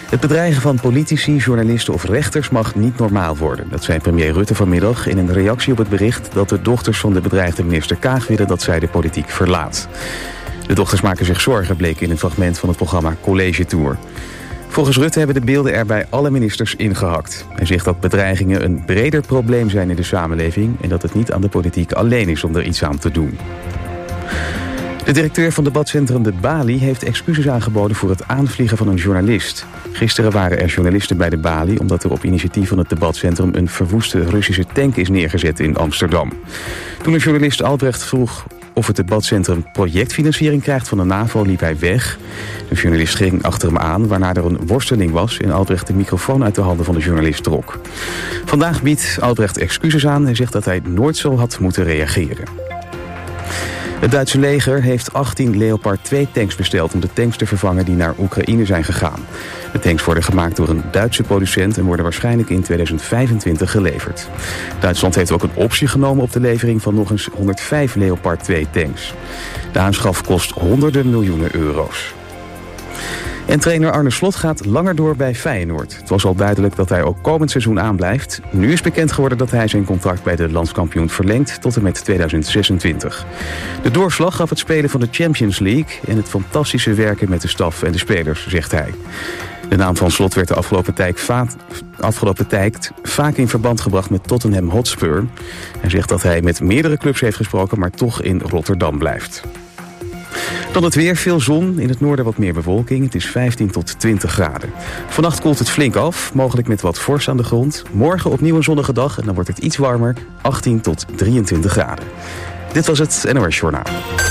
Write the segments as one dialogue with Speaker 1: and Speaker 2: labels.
Speaker 1: Het bedreigen van politici, journalisten of rechters mag niet normaal worden. Dat zei premier Rutte vanmiddag in een reactie op het bericht dat de dochters van de bedreigde minister Kaag willen dat zij de politiek verlaat. De dochters maken zich zorgen, bleek in een fragment van het programma College Tour. Volgens Rutte hebben de beelden er bij alle ministers ingehakt. Hij zegt dat bedreigingen een breder probleem zijn in de samenleving en dat het niet aan de politiek alleen is om er iets aan te doen. De directeur van debatcentrum De Bali heeft excuses aangeboden voor het aanvliegen van een journalist. Gisteren waren er journalisten bij De Bali omdat er op initiatief van het debatcentrum een verwoeste Russische tank is neergezet in Amsterdam. Toen een journalist Albrecht vroeg of het debatcentrum projectfinanciering krijgt van de NAVO, liep hij weg. De journalist ging achter hem aan, waarna er een worsteling was en Albrecht de microfoon uit de handen van de journalist trok. Vandaag biedt Albrecht excuses aan en zegt dat hij nooit zo had moeten reageren. Het Duitse leger heeft 18 Leopard 2 tanks besteld om de tanks te vervangen die naar Oekraïne zijn gegaan. De tanks worden gemaakt door een Duitse producent en worden waarschijnlijk in 2025 geleverd. Duitsland heeft ook een optie genomen op de levering van nog eens 105 Leopard 2 tanks. De aanschaf kost honderden miljoenen euro's. En trainer Arne Slot gaat langer door bij Feyenoord. Het was al duidelijk dat hij ook komend seizoen aanblijft. Nu is bekend geworden dat hij zijn contract bij de landskampioen verlengt tot en met 2026. De doorslag gaf het spelen van de Champions League en het fantastische werken met de staf en de spelers, zegt hij. De naam van Slot werd de afgelopen tijd vaak in verband gebracht met Tottenham Hotspur. Hij zegt dat hij met meerdere clubs heeft gesproken, maar toch in Rotterdam blijft. Dan het weer, veel zon, in het noorden wat meer bewolking. Het is 15 tot 20 graden. Vannacht koelt het flink af, mogelijk met wat vorst aan de grond. Morgen opnieuw een zonnige dag en dan wordt het iets warmer, 18 tot 23 graden. Dit was het NOS Journaal.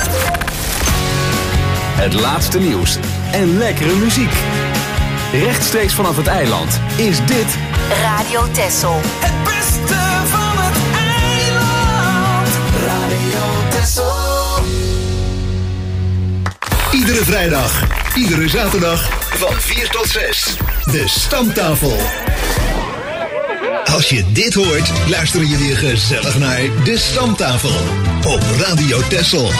Speaker 2: Het laatste nieuws en lekkere muziek. Rechtstreeks vanaf het eiland is dit
Speaker 3: Radio Texel.
Speaker 4: Het beste van het eiland. Radio Texel.
Speaker 5: Iedere vrijdag, iedere zaterdag van 4 tot 6. De Stamtafel. Als je dit hoort, luisteren jullie gezellig naar De Stamtafel op Radio Texel.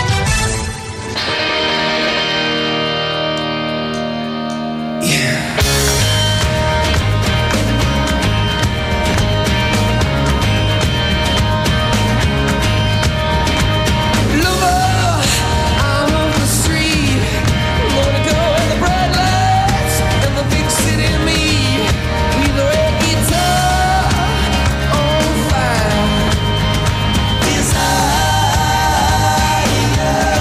Speaker 4: Desire.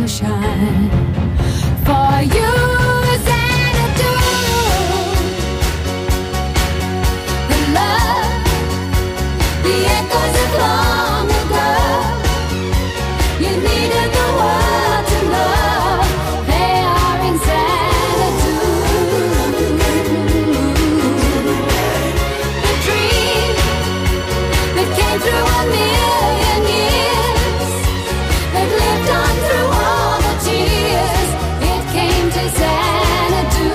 Speaker 6: to shine for you. Long ago, you needed the world to know they are in Xanadu. The dream that came through a million years, that lived on through all the tears, it came to Xanadu.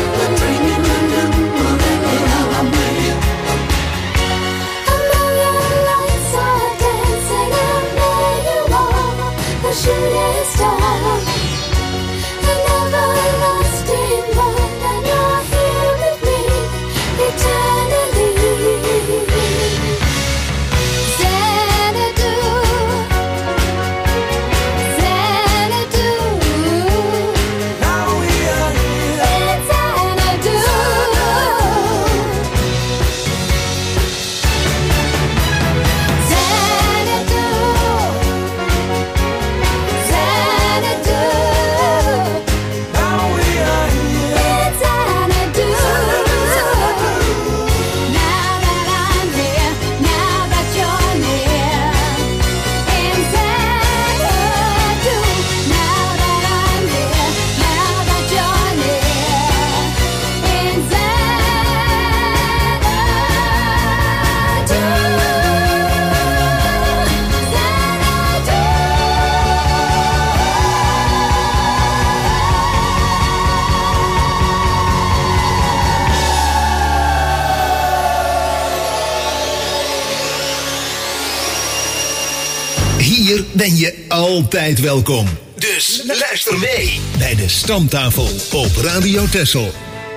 Speaker 6: Shooting star, an everlasting love, and you're here with me eternally. Xanadu, Xanadu. Now we are here in Xanadu.
Speaker 5: Hier ben je altijd welkom. Dus luister mee bij de Stamtafel op Radio Texel.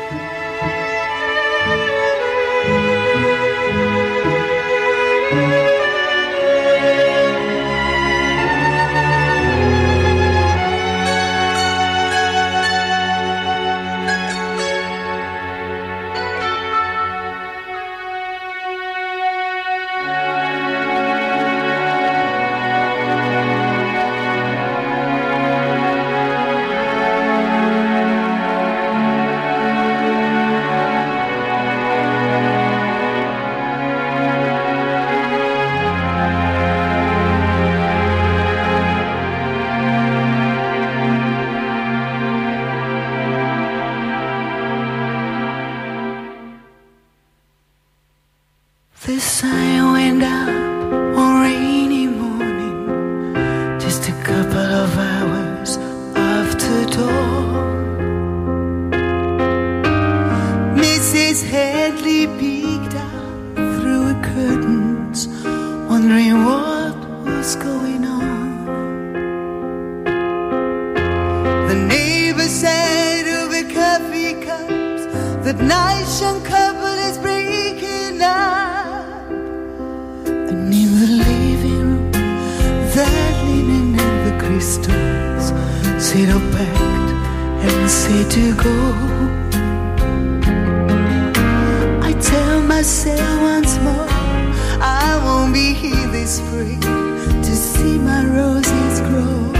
Speaker 7: The sun went down one rainy morning, just a couple of hours after dawn. Mrs. Headley peeked out through her curtains, wondering what was going on. The neighbor said over coffee cups that nice young couple is breaking up. And in the living room, that linen and the crystals sit up packed and said to go. I tell myself once more, I won't be here this spring to see my roses grow.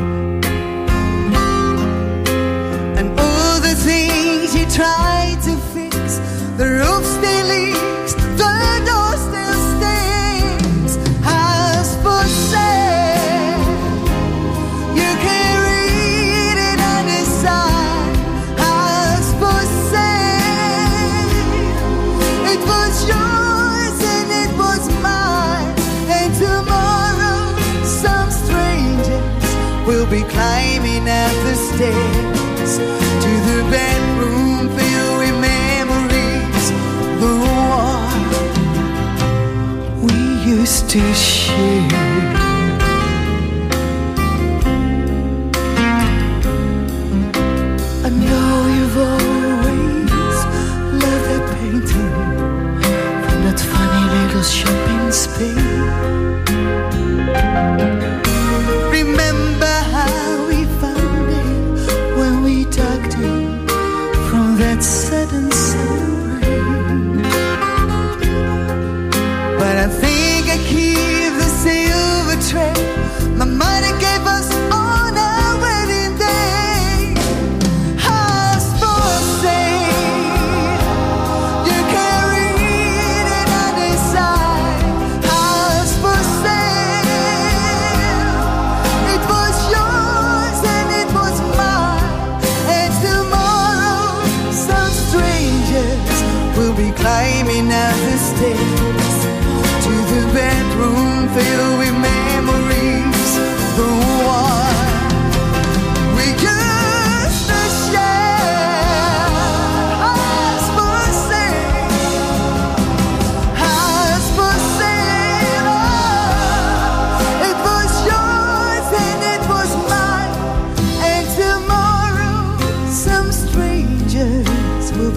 Speaker 7: And all the things you tried to fix, the roof still leaks, the door still stinks. House for sale, you can read it on the sign. House for sale, it was yours and it was mine. And tomorrow some strangers will be climbing up the stairs to the bedroom filled with memories, the one we used to share. I know you've always loved that painting from that funny little shop in Spain. Remember how we found it when we tugged it from that sudden summer rain. But I think I keep the seal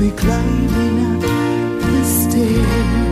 Speaker 7: be climbing up the stairs.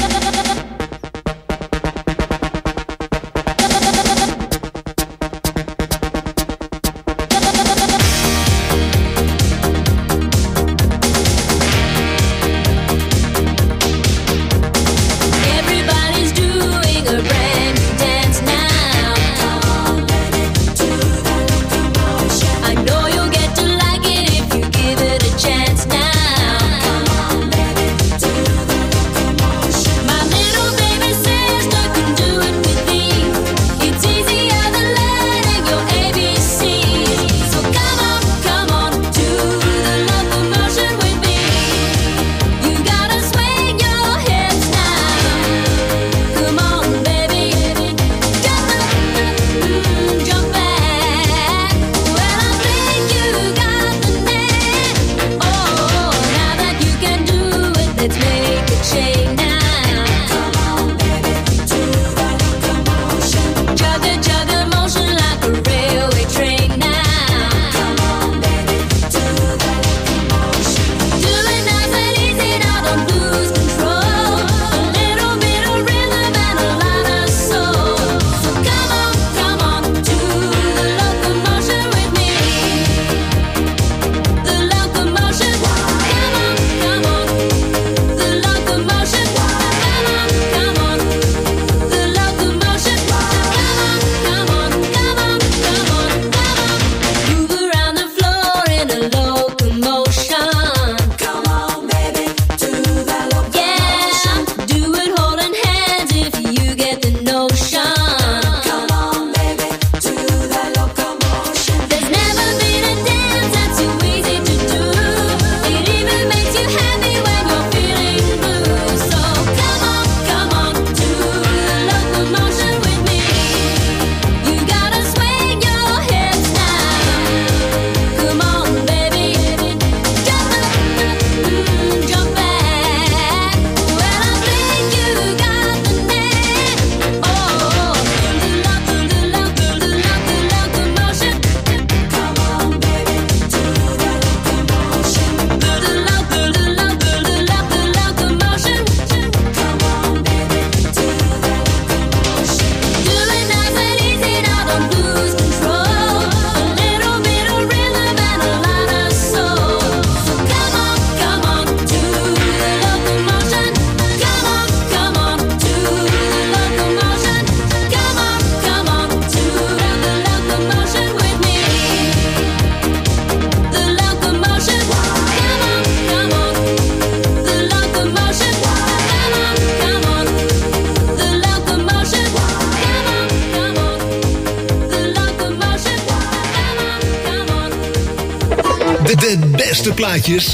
Speaker 5: De beste plaatjes,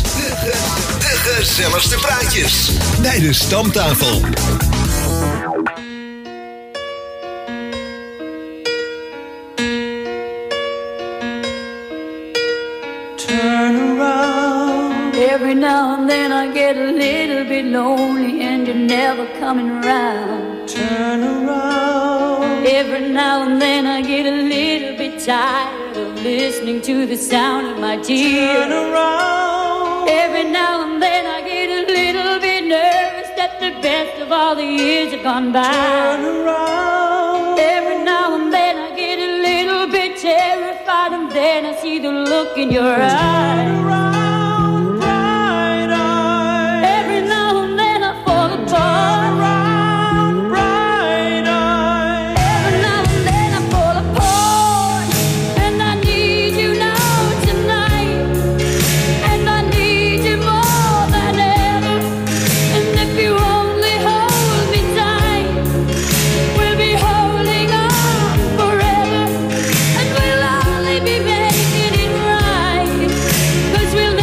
Speaker 5: de gezelligste praatjes bij de Stamtafel.
Speaker 8: Turn around. Every now and then I get a little bit lonely and you're never coming around. Turn around. Every now and then I get a little bit tired of listening to the sound of my tears. Turn around. Every now and then I get a little bit nervous that the best of all the years have gone by. Turn around. Every now and then I get a little bit terrified and then I see the look in your eyes. Turn around, bright eyes. Every now and then I fall apart. Turn around, bright eyes. Every now and then I fall apart. And I need you now tonight. And I need you more than ever. And if you only hold me tight, we'll be holding on forever. And we'll only be making it right. 'Cause we'll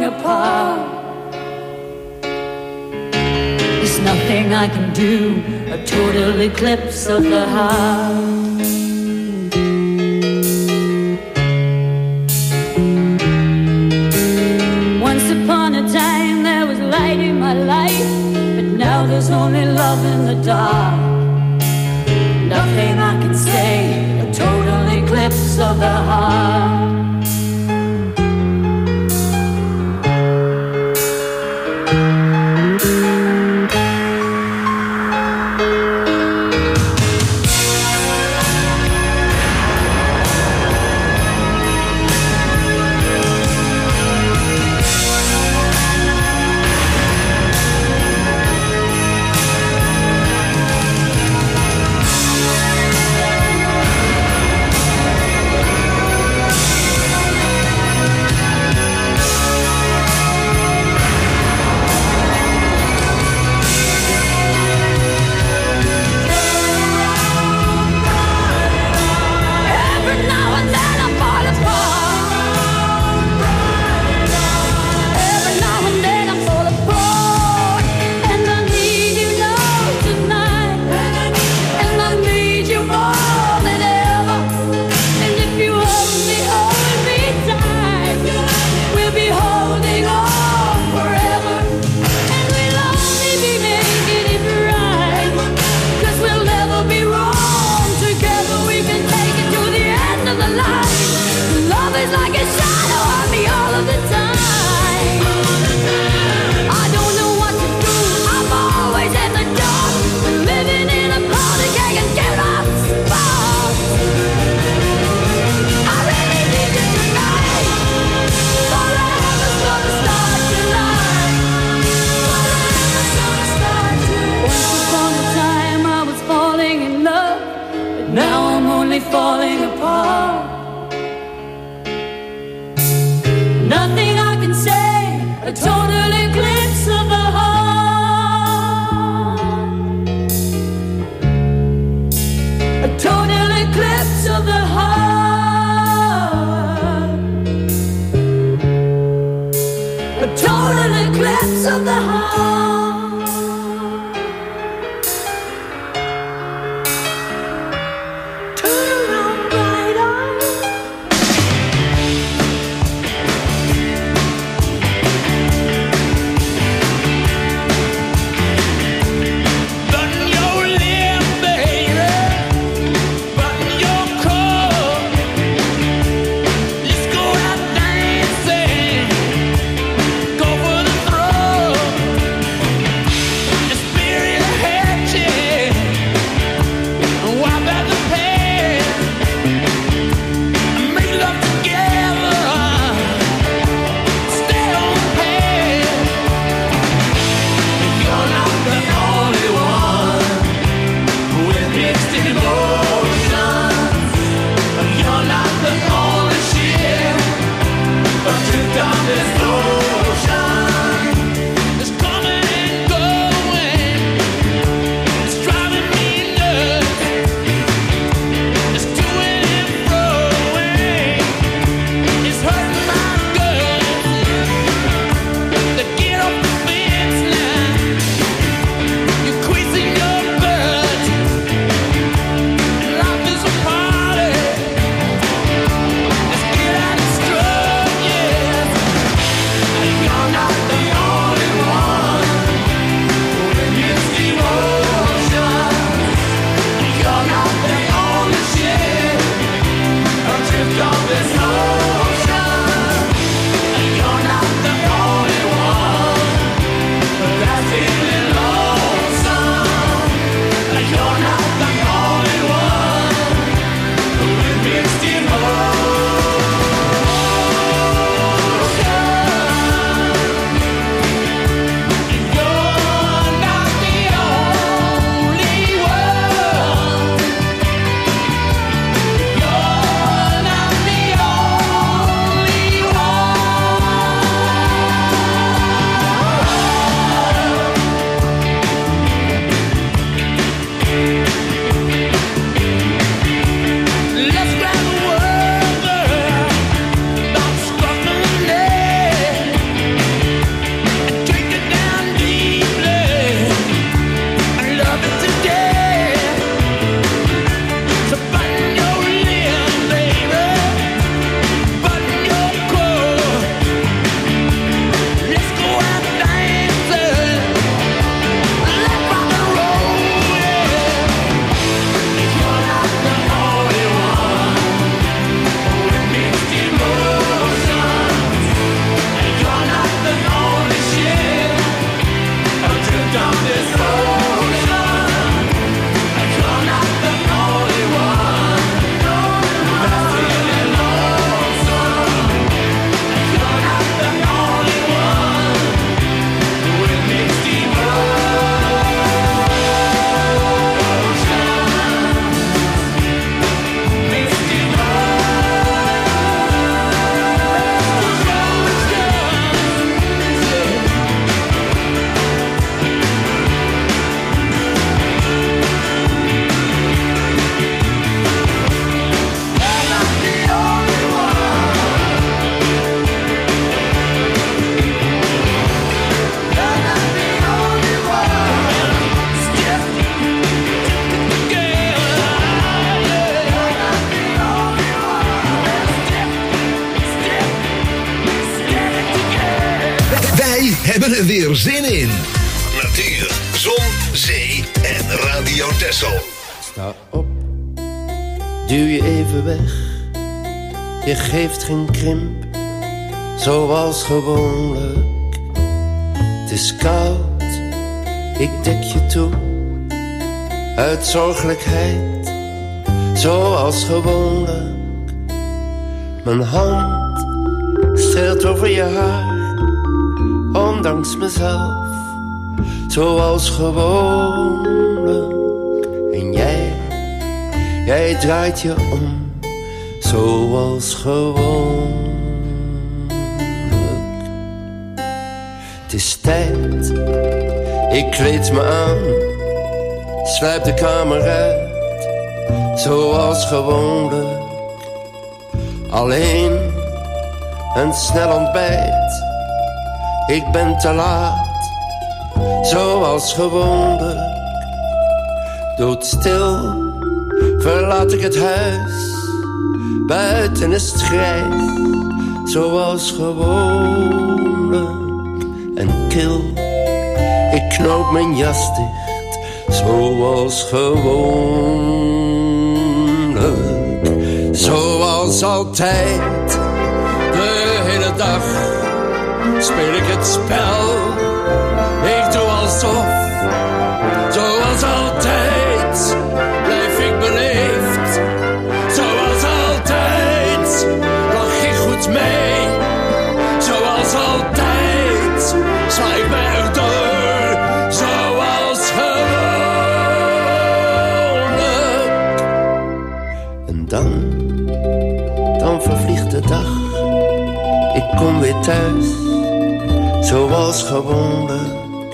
Speaker 8: apart. There's nothing I can do, a total eclipse of the heart. Once upon a time there was light in my life, but now there's only love in the dark. Nothing I can say, a total eclipse of the heart. Falling apart.
Speaker 5: hebben er weer zin in. Natuur, zon, zee en Radio Texel.
Speaker 9: Sta op, duw je even weg. Je geeft geen krimp, zoals gewoonlijk. Het is koud, ik dek je toe. Uit zorgelijkheid, zoals gewoonlijk. Mijn hand streelt over je haar, ondanks mezelf, zoals gewoonlijk. En jij draait je om, zoals gewoonlijk. Het is tijd, ik kleed me aan, sluip de kamer uit, zoals gewoonlijk. Alleen een snel ontbijt, ik ben te laat, zoals gewoonlijk. Doodstil verlaat ik het huis, buiten is het grijs, zoals gewoonlijk. En kil, ik knoop mijn jas dicht, zoals gewoonlijk. Zoals altijd, de hele dag speel ik het spel. Ik doe alsof, zoals altijd, blijf ik beleefd. Zoals altijd, lach ik goed mee. Zoals altijd, sla ik mij erdoor. Zoals gewoonlijk. En dan vervliegt de dag. Ik kom weer thuis, zoals gewoonlijk.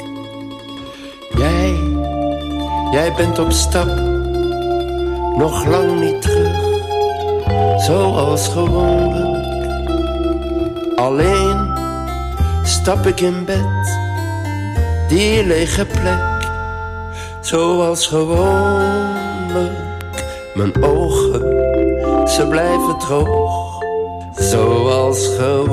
Speaker 9: Jij bent op stap, nog lang niet terug, zoals gewoonlijk. Alleen stap ik in bed, die lege plek, zoals gewoonlijk. Mijn ogen, ze blijven droog, zoals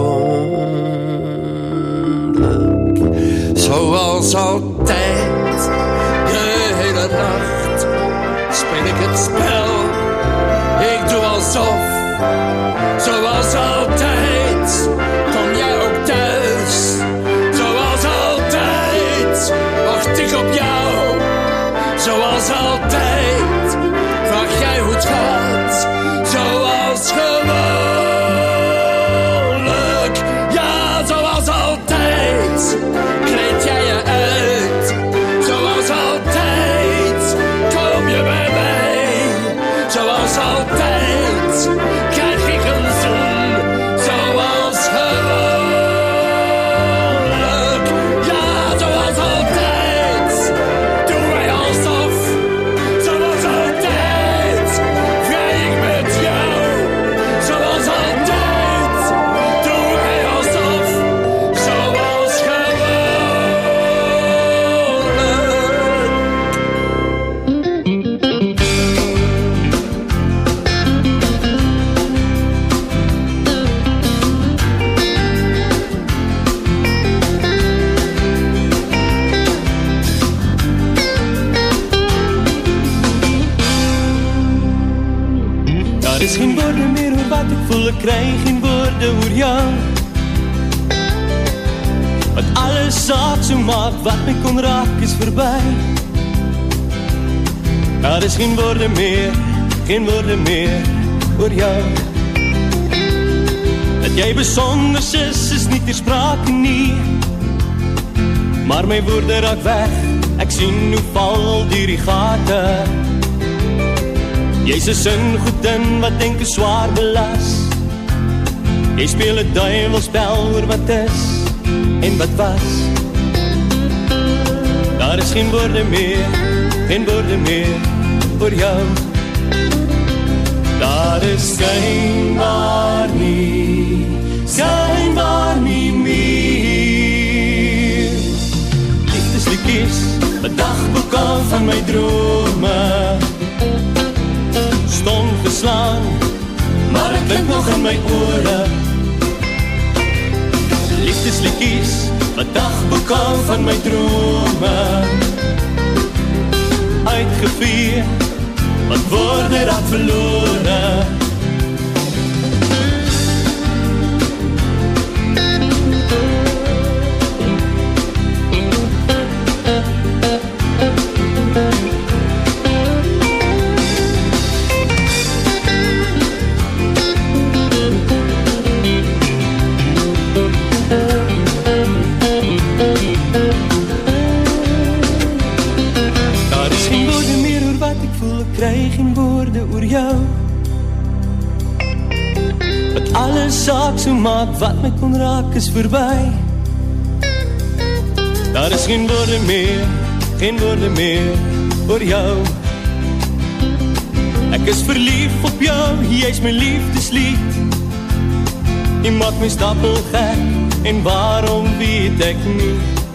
Speaker 9: gewoonlijk. Zoals altijd, de hele nacht speel ik het spel. Ik doe alsof, zoals altijd, kom jij ook thuis. Zoals altijd, wacht ik op jou. Zoals altijd, vraag jij hoe het gaat. Zoals gewoonlijk, ja, zoals altijd, kleed jij je uit. Zoals altijd, kom je bij mij. Zoals altijd, krijg ik een zoen. Zoals gewoonlijk, ja, zoals altijd, doen wij alsof. Zoals altijd, vrij ik met jou. Zoals altijd, doen wij alsof. Zoals
Speaker 10: Er is geen woorden meer voor wat ik voel, ik krijg geen woorden voor jou. Want alles wat zo maakt, wat me kon raken, is voorbij. Er is geen woorden meer voor jou. Dat jij bijzonders is niet ter sprake, niet. Maar mijn woorden raak weg, ik zie hoe val die regaten. Jezus een goed en wat denken zwaar belast. Jy speel het duivelspel oor wat is en wat was. Daar is geen woorden meer voor jou. Daar is schijnbaar niet meer. Liefdesliedjes, mijn dagboek al van mijn dromen. Stom geslaan, maar het klinkt nog in mijn oren. Liefdesliedjies, wat dagboek hou van my drome. Uitgevee, wat woorde raak verlore. Kry geen woorde oor jou, wat alles saak so maak, wat my kon raak is voorbij. Daar is geen woorde meer oor jou. Ek is verlief op jou, jy is my liefdeslied. Jy maak my stapel gek, en waarom weet ek nie.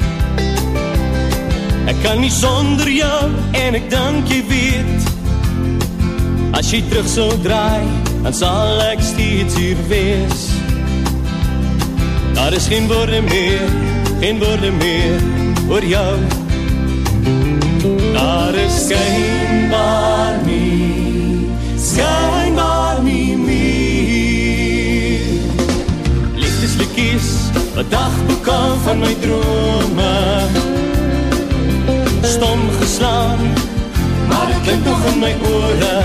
Speaker 10: Ek kan nie sonder jou, en ek dank jy weet. As jy terug sou draai, dan sal ek steeds hier wees. Daar is geen woorde meer oor jou. Daar is skynbaar nie meer. Liefdesliedjies, wat dagboek hou van my drome. Stom geslaan, maar dit klink nog in my ore.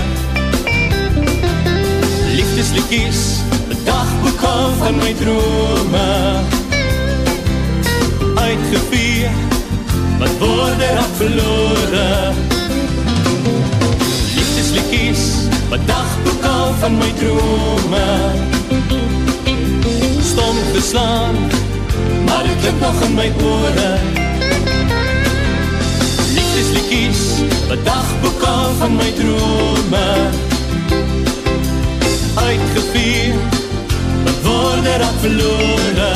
Speaker 10: Liefdesliedjies, 'n dagboek hou van my drome. Uitgevee, wat woorde raak verlore. Liefdesliedjies, 'n dagboek hou van my drome. Stom geslaan, maar dit klink nog in my ore. Liefdesliedjies, 'n dagboek hou van my drome. Uitgevee, wat woorde raak verlore.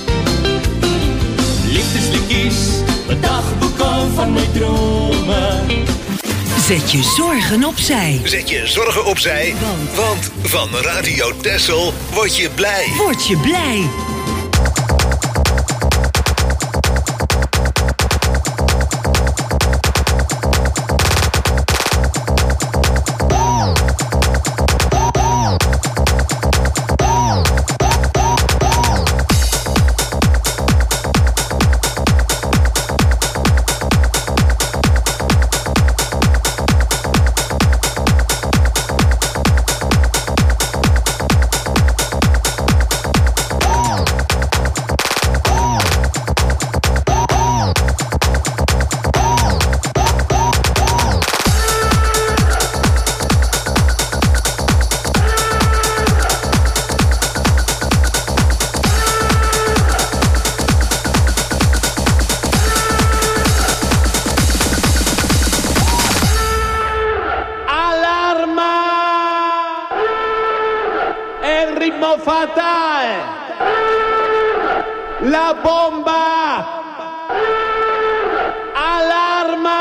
Speaker 10: Liefdesliedjies, 'n dagboek hou van my drome.
Speaker 11: Zet je zorgen opzij.
Speaker 5: Zet je zorgen opzij, want van Radio Texel word je blij.
Speaker 11: Word je blij.
Speaker 9: Fatale! La bomba! Allarma!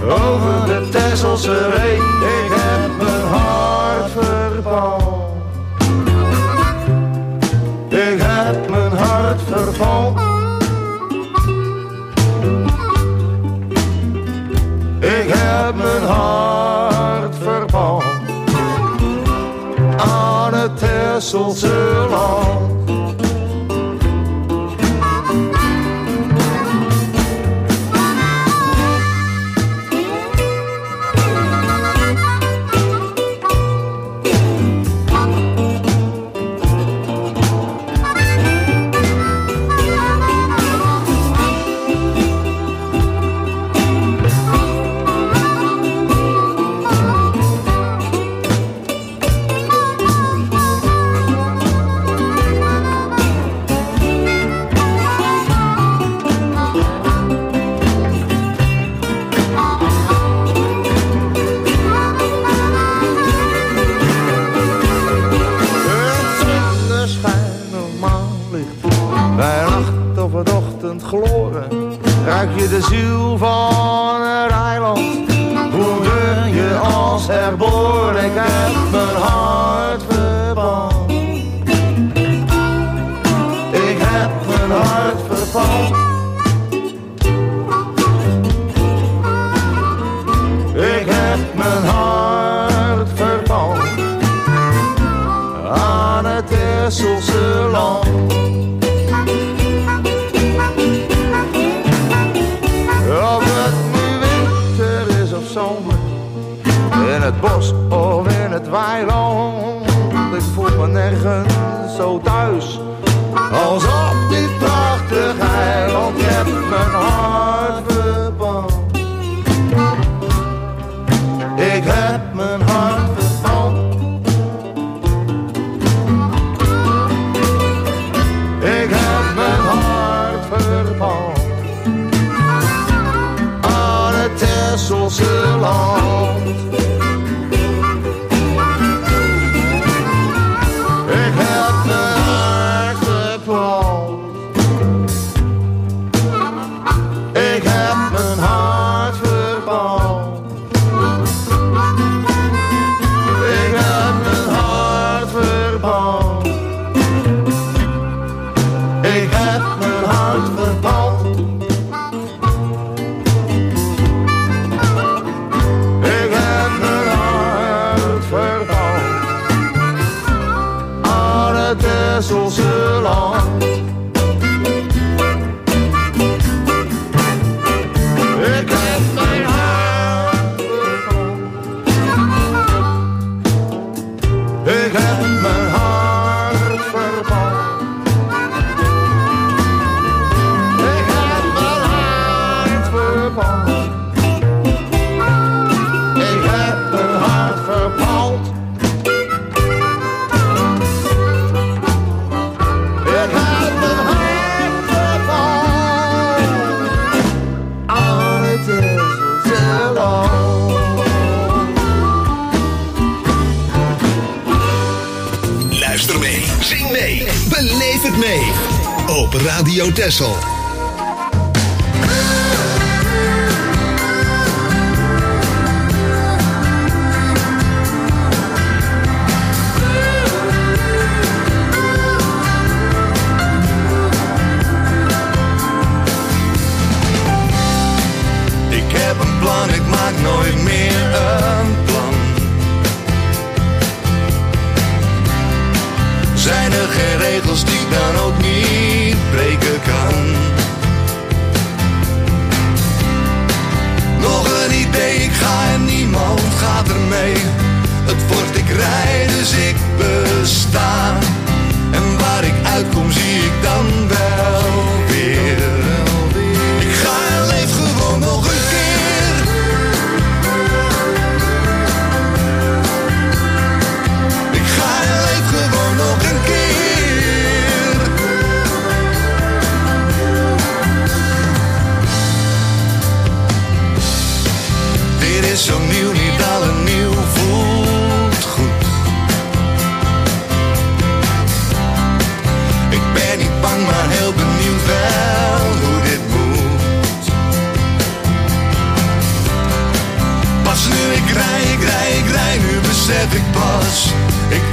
Speaker 12: over de Texelse Ree. Ik heb mijn hart verpand. Ik heb mijn hart verpand. Ik heb mijn hart verpand aan het Texelse land. Ruik je de ziel van het eiland, voel je je als herboren. Ik heb mijn hart verpand. Ik heb mijn hart verpand. Ik heb mijn hart verpand aan het Texelse land. Of het nu winter is of zomer, in het bos of in het weiland, ik voel me nergens zo thuis als op dit prachtig eiland. Ik heb mijn hart verpand. Ik heb mijn hart verpand. Ik heb mijn hart verpand aan het Texelse land. Ik heb mijn hart verpand. Ik heb mijn hart verpand. Ik heb mijn hart verpand. Ik heb mijn hart verpand. Ik heb mijn hart verpand aan het Texelse land. Ik heb mijn hart verpand. Ik heb mijn hart verpand. Ik heb mijn hart verpand. Ik heb mijn hart verpand. Ik heb mijn hart verpand aan het Texelse land.
Speaker 5: Luister mee, zing mee, beleef het mee. Op Radio Texel.
Speaker 12: Ik heb een plan, ik maak nooit meer een plan. Zijn er geen regels die ik dan ook niet breken kan? Nog een idee, ik ga en niemand gaat er mee. Het wordt ik rij, dus ik besta. En waar ik uitkom zie ik dan wel weer. Ik ga en leef gewoon nog een keer. Ik ga en leef gewoon nog een keer. Dit is zo nieuw, niet alle nieuw voelt goed. Ik ben niet bang, maar heel benieuwd wel hoe dit moet.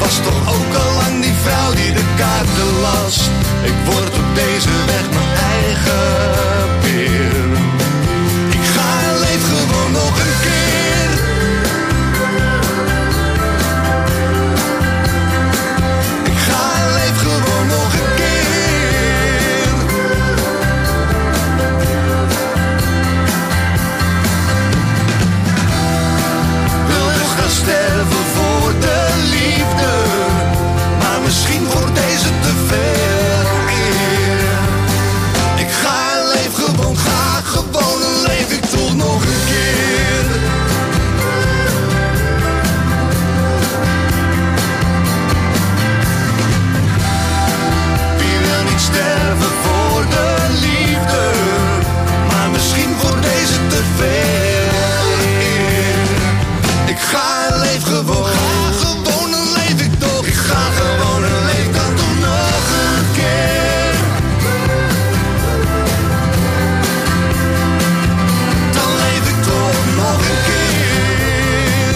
Speaker 13: was toch ook al lang die vrouw die de kaarten las. Ik word op deze weg mijn eigen peer. Ik ga en leef gewoon nog een keer. Ik ga en leef gewoon nog een keer. Sterven voor de liefde, maar misschien wordt deze te veel eer. Ik ga en leef gewoon, ga gewoon en leef ik toch nog een keer. Wie wil niet sterven voor de liefde, maar misschien wordt deze te veel eer. Ik ga en leef gewoon, ga gewoon en leef ik toch. Ik ga gewoon en leef dan toch nog een keer. Dan leef ik toch nog een keer.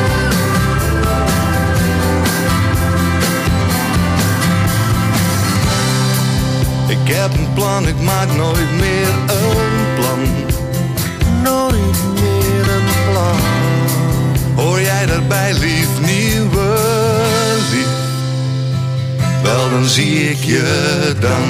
Speaker 13: Ik heb een plan, ik maak nooit meer een plan. Nooit meer een plan. Hoor jij daarbij, lief, nieuwe lief? Wel, dan zie ik je dan.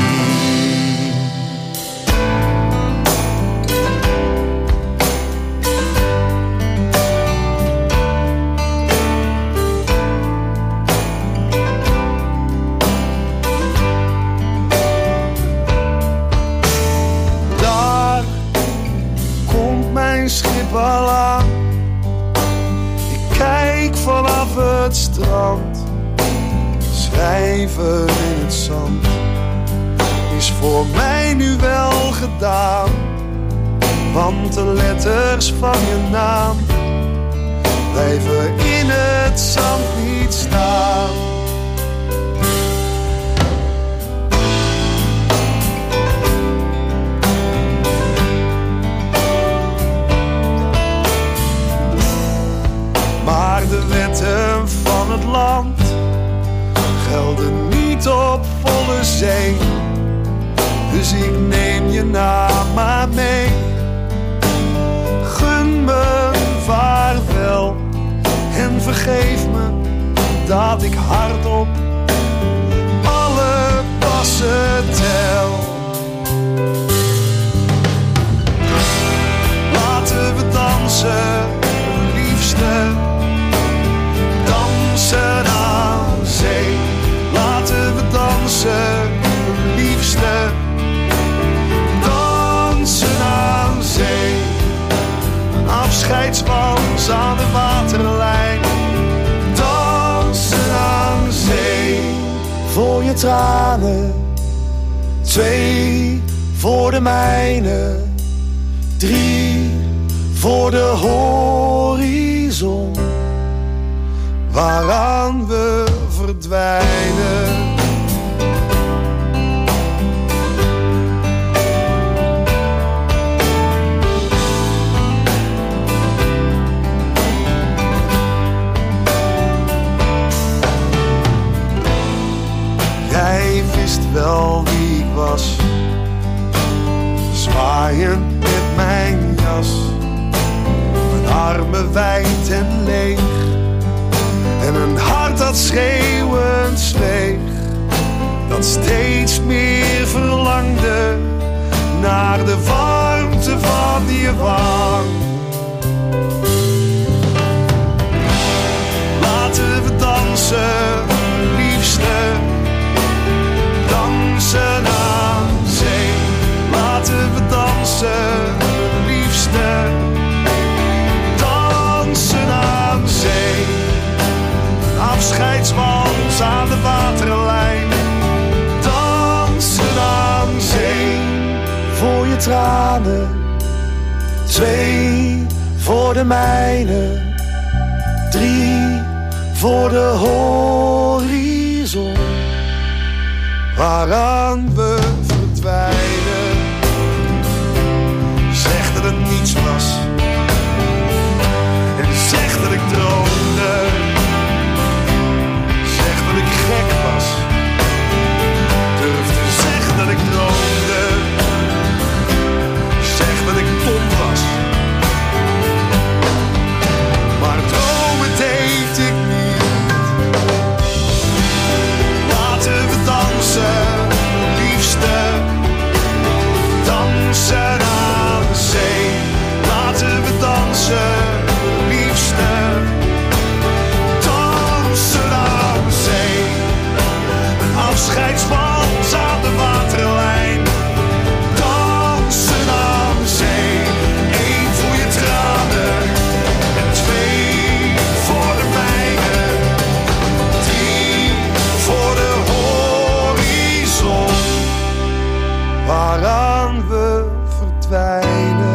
Speaker 13: Daar komt mijn schip al aan. Kijk vanaf het strand, schrijven in het zand is voor mij nu wel gedaan. Want de letters van je naam blijven in het zand niet staan. Maar de wetten van het land gelden niet op volle zee. Dus ik neem je naam maar mee. Gun me vaarwel en vergeef me dat ik hardop alle passen tel. Laten we dansen, liefste. Dansen aan zee, laten we dansen, liefste. Dansen aan zee, een afscheidswans aan de waterlijn. Dansen aan zee, voor je tranen, 2 voor de mijne, 3 voor de horizon. Waaraan we verdwijnen. Jij wist wel wie ik was, zwaaiend met mijn jas, mijn armen wijd en leeg. En een hart dat schreeuwend zweeg, dat steeds meer verlangde naar de warmte van je wang. Laten we dansen, liefste, dansen aan zee. Laten we dansen, liefste, dansen aan zee. Afscheidswals aan de waterlijn. Dansen aan zee, voor je tranen, 2 voor de mijne, 3 voor de horizon. Waaraan we verdwijnen. Zeg dat het niets was en zeg dat ik droomde. Zeg Rijksmans aan de waterlijn. Dansen aan de zee. 1 voor je tranen. En 2 voor de mijne. 3 voor de horizon. Waaraan we verdwijnen.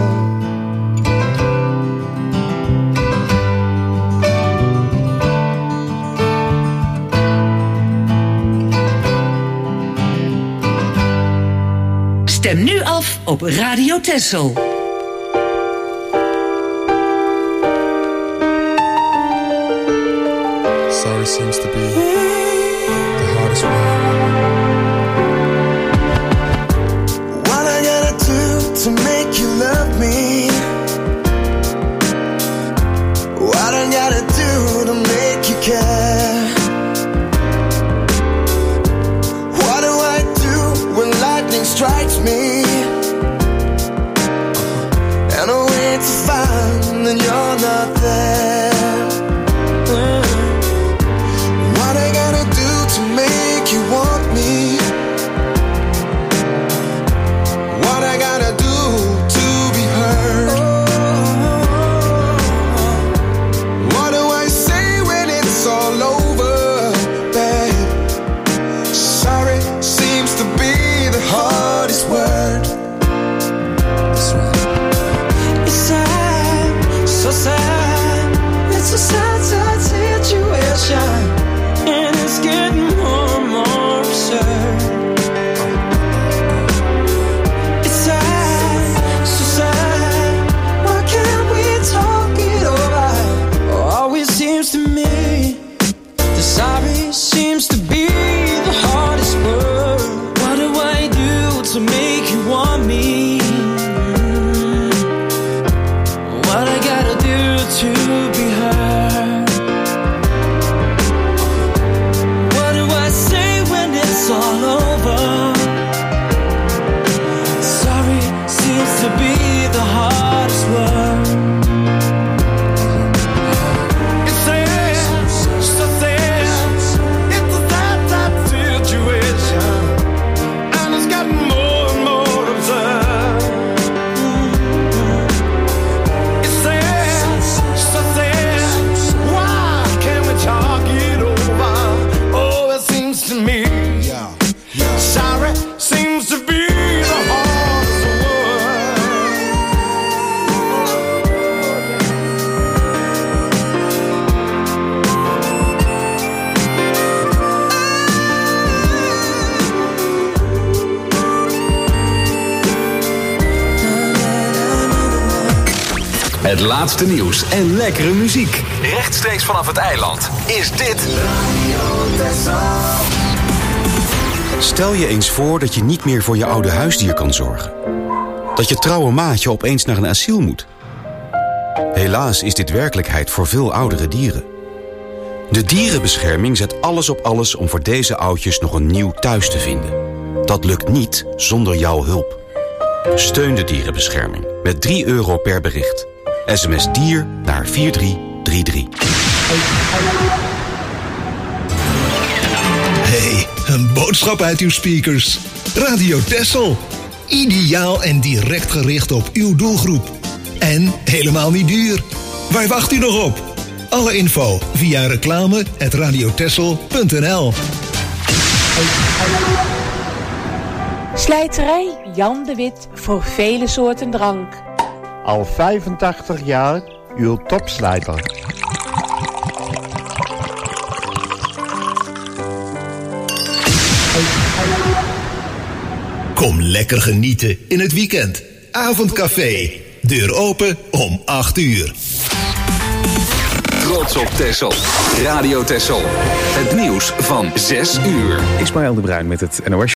Speaker 11: Stem nu af op Radio Texel.
Speaker 14: Sorry seems to be the hardest word.
Speaker 4: What I gotta do to make you love me? What I gotta do to make you care? What do I do when lightning strikes me? And I wait to find that you're not there. What I gotta do to make you want me? What I gotta do to be heard? What do I say when it's all over, babe? Sorry seems to be the hardest word.
Speaker 14: That's right.
Speaker 4: It's sad, so sad. It's a sad, sad situation. And it's getting more and more absurd. It's sad, so sad. Why can't we talk it over? Always seems to me the sorry seems to be the hardest word. What do I do to make you want me? What I gotta do to be heard? What do I say when it's all over? Sorry seems to be the hardest word. It's sad, so sad. It's a sad, sad situation, and it's gotten more and more absurd. It's sad, so sad. Why can't we talk it over? Oh, it seems to me, sorry seems to be the hardest word.
Speaker 2: Het laatste nieuws en lekkere muziek. Rechtstreeks vanaf het eiland is dit
Speaker 15: Stel je eens voor dat je niet meer voor je oude huisdier kan zorgen. Dat je trouwe maatje opeens naar een asiel moet. Helaas is dit werkelijkheid voor veel oudere dieren. De dierenbescherming zet alles op alles om voor deze oudjes nog een nieuw thuis te vinden. Dat lukt niet zonder jouw hulp. Steun de dierenbescherming met €3 per bericht. SMS dier naar 4333.
Speaker 5: Hey, een boodschap uit uw speakers. Radio Texel. Ideaal en direct gericht op uw doelgroep. En helemaal niet duur. Waar wacht u nog op? Alle info via reclame@radiotexel.nl.
Speaker 16: Slijterij Jan de Wit voor vele soorten drank.
Speaker 9: Al 85 jaar uw topslijter.
Speaker 5: Kom lekker genieten in het weekend. Avondcafé. Deur open om 8 uur.
Speaker 2: Trots op Texel. Radio Texel. Het nieuws van 6 uur.
Speaker 1: Ismaël de Bruin met het NOS.